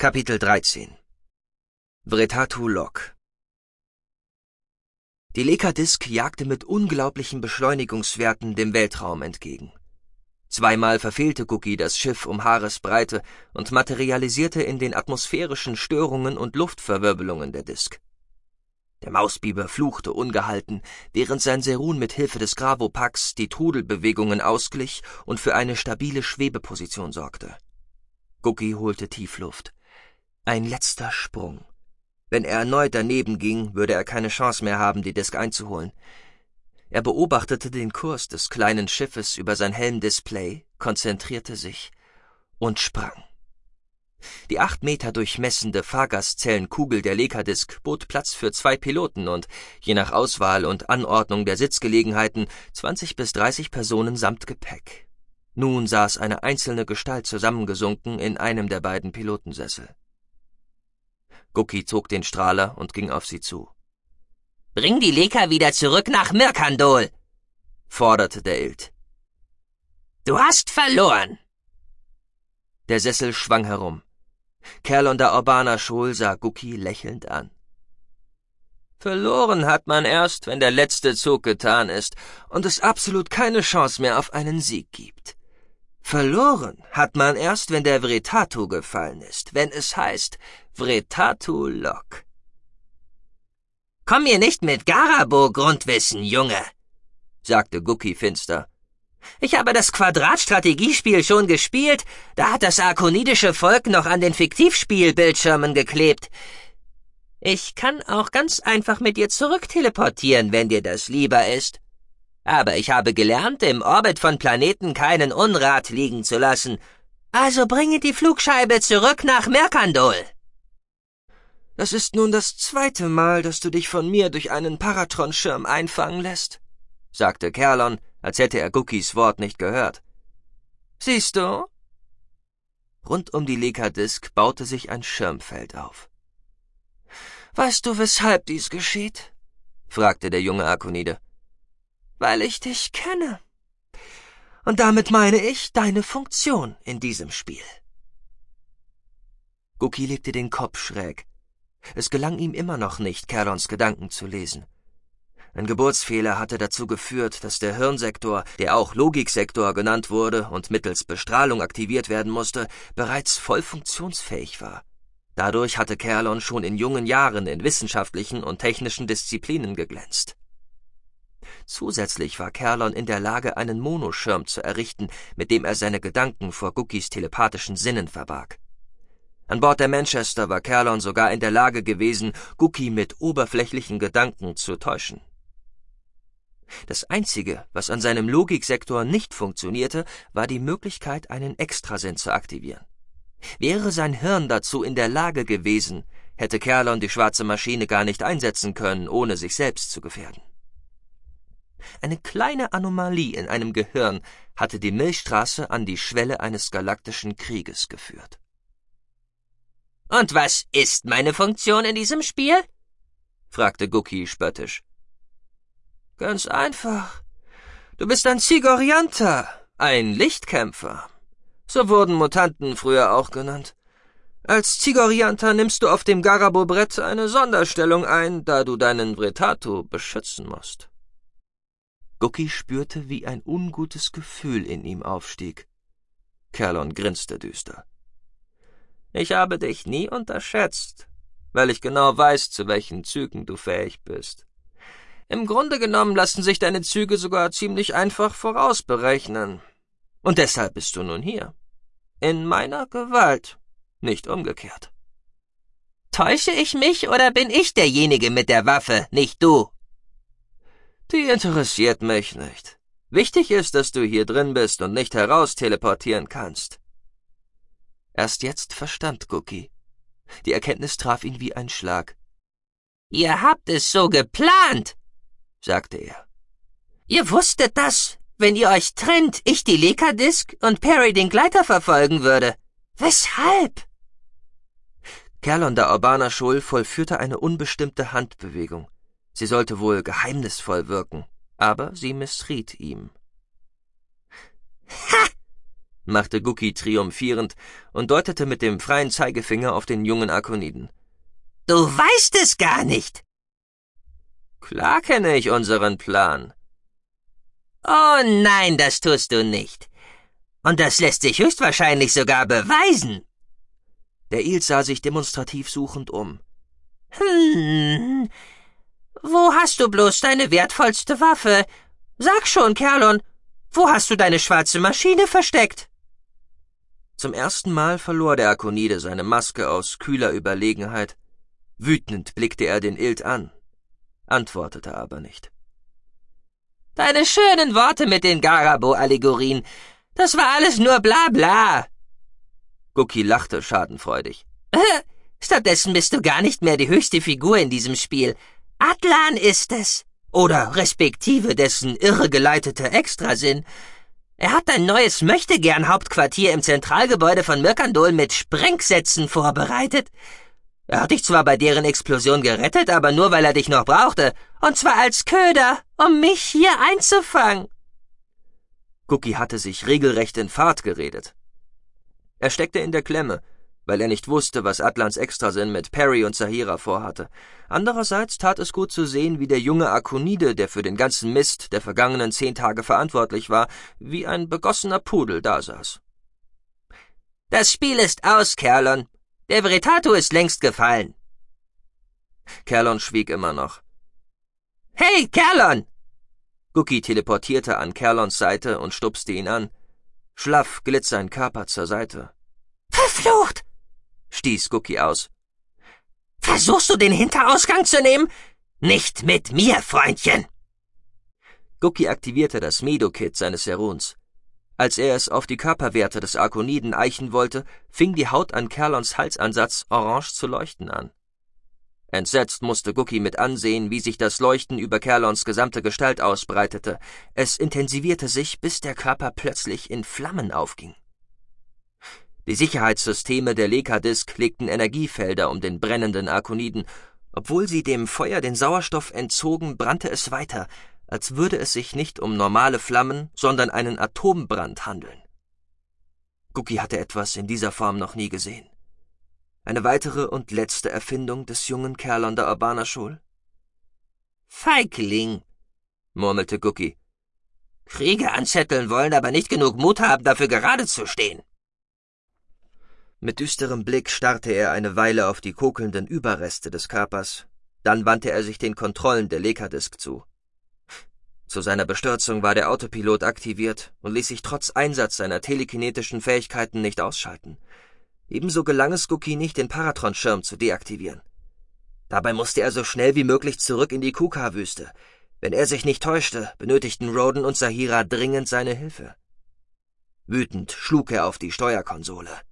Kapitel 13 Wretatu Lok. Die Lekadisk jagte mit unglaublichen Beschleunigungswerten dem Weltraum entgegen. Zweimal verfehlte Gookie das Schiff um Haaresbreite und materialisierte in den atmosphärischen Störungen und Luftverwirbelungen der Disk. Der Mausbiber fluchte ungehalten, während sein Serun mit Hilfe des Gravipax die Trudelbewegungen ausglich und für eine stabile Schwebeposition sorgte. Gookie holte Tiefluft. Ein letzter Sprung. Wenn er erneut daneben ging, würde er keine Chance mehr haben, die Disk einzuholen. Er beobachtete den Kurs des kleinen Schiffes über sein Helmdisplay, konzentrierte sich und sprang. Die 8 Meter durchmessende Fahrgastzellenkugel der Lekadisk bot Platz für 2 Piloten und, je nach Auswahl und Anordnung der Sitzgelegenheiten, 20 bis 30 Personen samt Gepäck. Nun saß eine einzelne Gestalt zusammengesunken in einem der beiden Pilotensessel. Gookie zog den Strahler und ging auf sie zu. »Bring die Leka wieder zurück nach Mirkandol«, forderte der Ilt. »Du hast verloren.« Der Sessel schwang herum. Kerlon der Urbana Schol sah Gookie lächelnd an. »Verloren hat man erst, wenn der letzte Zug getan ist und es absolut keine Chance mehr auf einen Sieg gibt. Verloren hat man erst, wenn der Wretatu gefallen ist, wenn es heißt Wretatu Lok.« »Komm mir nicht mit Garabo-Grundwissen, Junge«, sagte Gookie finster. »Ich habe das Quadratstrategiespiel schon gespielt, da hat das arkonidische Volk noch an den Fiktivspielbildschirmen geklebt. Ich kann auch ganz einfach mit dir zurückteleportieren, wenn dir das lieber ist. Aber ich habe gelernt, im Orbit von Planeten keinen Unrat liegen zu lassen. Also bringe die Flugscheibe zurück nach Mirkandol.« »Das ist nun das 2. Mal, dass du dich von mir durch einen Paratron-Schirm einfangen lässt«, sagte Kerlon, als hätte er Gookies Wort nicht gehört. »Siehst du?« Rund um die Lekadisk baute sich ein Schirmfeld auf. »Weißt du, weshalb dies geschieht?« fragte der junge Arkonide. »Weil ich dich kenne. Und damit meine ich deine Funktion in diesem Spiel.« Gookie legte den Kopf schräg. Es gelang ihm immer noch nicht, Kerlons Gedanken zu lesen. Ein Geburtsfehler hatte dazu geführt, dass der Hirnsektor, der auch Logiksektor genannt wurde und mittels Bestrahlung aktiviert werden musste, bereits voll funktionsfähig war. Dadurch hatte Kerlon schon in jungen Jahren in wissenschaftlichen und technischen Disziplinen geglänzt. Zusätzlich war Kerlon in der Lage, einen Monoschirm zu errichten, mit dem er seine Gedanken vor Gookies telepathischen Sinnen verbarg. An Bord der Manchester war Kerlon sogar in der Lage gewesen, Gookie mit oberflächlichen Gedanken zu täuschen. Das Einzige, was an seinem Logiksektor nicht funktionierte, war die Möglichkeit, einen Extrasinn zu aktivieren. Wäre sein Hirn dazu in der Lage gewesen, hätte Kerlon die schwarze Maschine gar nicht einsetzen können, ohne sich selbst zu gefährden. Eine kleine Anomalie in einem Gehirn hatte die Milchstraße an die Schwelle eines galaktischen Krieges geführt. »Und was ist meine Funktion in diesem Spiel?« fragte Gookie spöttisch. »Ganz einfach. Du bist ein Zigorianta, ein Lichtkämpfer. So wurden Mutanten früher auch genannt. Als Zigorianta nimmst du auf dem Garabo-Brett eine Sonderstellung ein, da du deinen Wretatu beschützen musst.« Gookie spürte, wie ein ungutes Gefühl in ihm aufstieg. Kerlon grinste düster. »Ich habe dich nie unterschätzt, weil ich genau weiß, zu welchen Zügen du fähig bist. Im Grunde genommen lassen sich deine Züge sogar ziemlich einfach vorausberechnen. Und deshalb bist du nun hier. In meiner Gewalt, nicht umgekehrt.« »Täusche ich mich oder bin ich derjenige mit der Waffe, nicht du?« »Die interessiert mich nicht. Wichtig ist, dass du hier drin bist und nicht heraus teleportieren kannst.« Erst jetzt verstand Gookie. Die Erkenntnis traf ihn wie ein Schlag. »Ihr habt es so geplant«, sagte er. »Ihr wusstet, dass, wenn ihr euch trennt, ich die Lekadisk und Perry den Gleiter verfolgen würde. Weshalb?« Kerlon der Urbana Schol vollführte eine unbestimmte Handbewegung. Sie sollte wohl geheimnisvoll wirken, aber sie missriet ihm. »Ha!« machte Guki triumphierend und deutete mit dem freien Zeigefinger auf den jungen Arkoniden. Du weißt es gar nicht. Klar kenne ich unseren Plan. Oh nein, das tust du nicht. Und das lässt sich höchstwahrscheinlich sogar beweisen. Der Il sah sich demonstrativ suchend um. Wo hast du bloß deine wertvollste Waffe? Sag schon, Kerlon, wo hast du deine schwarze Maschine versteckt? Zum ersten Mal verlor der Arkonide seine Maske aus kühler Überlegenheit. Wütend blickte er den Ilt an, antwortete aber nicht. Deine schönen Worte mit den Garabo-Allegorien, das war alles nur Blabla. Guki lachte schadenfreudig. Stattdessen bist du gar nicht mehr die höchste Figur in diesem Spiel. Atlan ist es. Oder respektive dessen irregeleitete Extrasinn. Er hat ein neues Möchtegern-Hauptquartier im Zentralgebäude von Mirkandol mit Sprengsätzen vorbereitet. Er hat dich zwar bei deren Explosion gerettet, aber nur, weil er dich noch brauchte. Und zwar als Köder, um mich hier einzufangen. Guki hatte sich regelrecht in Fahrt geredet. Er steckte in der Klemme, weil er nicht wusste, was Atlans Extrasinn mit Perry und Saheera vorhatte. Andererseits tat es gut zu sehen, wie der junge Arkonide, der für den ganzen Mist der vergangenen 10 Tage verantwortlich war, wie ein begossener Pudel dasaß. Das Spiel ist aus, Kerlon. Der Veritato ist längst gefallen. Kerlon schwieg immer noch. Hey, Kerlon! Guki teleportierte an Kerlons Seite und stupste ihn an. Schlaff glitt sein Körper zur Seite. Verflucht! Stieß Guki aus. Versuchst du den Hinterausgang zu nehmen? Nicht mit mir, Freundchen! Guki aktivierte das Medo-Kit seines Seruns. Als er es auf die Körperwerte des Arkoniden eichen wollte, fing die Haut an Kerlons Halsansatz orange zu leuchten an. Entsetzt musste Guki mit ansehen, wie sich das Leuchten über Kerlons gesamte Gestalt ausbreitete. Es intensivierte sich, bis der Körper plötzlich in Flammen aufging. Die Sicherheitssysteme der Lekadisk legten Energiefelder um den brennenden Arkoniden. Obwohl sie dem Feuer den Sauerstoff entzogen, brannte es weiter, als würde es sich nicht um normale Flammen, sondern einen Atombrand handeln. Guki hatte etwas in dieser Form noch nie gesehen. Eine weitere und letzte Erfindung des jungen Kerlon der Urbana-Schul? Feigling, murmelte Guki. Kriege anzetteln wollen, aber nicht genug Mut haben, dafür gerade zu stehen. Mit düsterem Blick starrte er eine Weile auf die kokelnden Überreste des Körpers, dann wandte er sich den Kontrollen der Lekadisk zu. Zu seiner Bestürzung war der Autopilot aktiviert und ließ sich trotz Einsatz seiner telekinetischen Fähigkeiten nicht ausschalten. Ebenso gelang es Guki nicht, den Paratron-Schirm zu deaktivieren. Dabei musste er so schnell wie möglich zurück in die Kuka-Wüste. Wenn er sich nicht täuschte, benötigten Roden und Saheera dringend seine Hilfe. Wütend schlug er auf die Steuerkonsole.